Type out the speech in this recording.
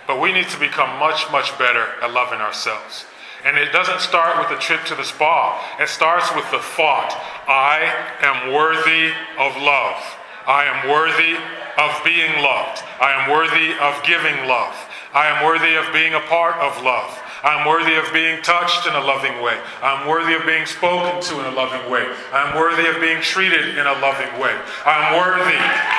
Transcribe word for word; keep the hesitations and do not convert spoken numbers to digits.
but we need to become much, much better at loving ourselves. And it doesn't start with a trip to the spa. It starts with the thought, I am worthy of love. I am worthy of being loved. I am worthy of giving love. I am worthy of being a part of love. I am worthy of being touched in a loving way. I am worthy of being spoken to in a loving way. I am worthy of being treated in a loving way. I am worthy